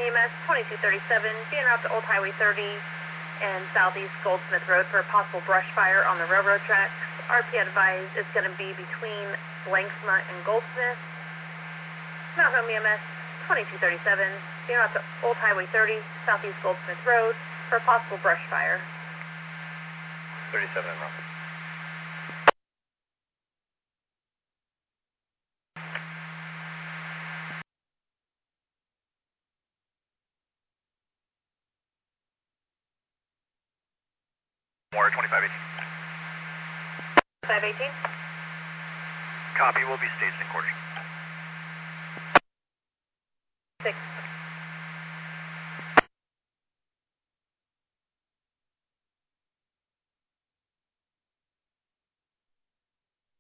EMS 2237, being route to Old Highway 30 and Southeast Goldsmith Road for a possible brush fire on the railroad tracks. RP advised it's going to be between Blanksma and Goldsmith. Mount Home EMS 2237, being route to Old Highway 30, Southeast Goldsmith Road for a possible brush fire. 37 en route. More 2518. 518. Copy, will be staged and courting. 6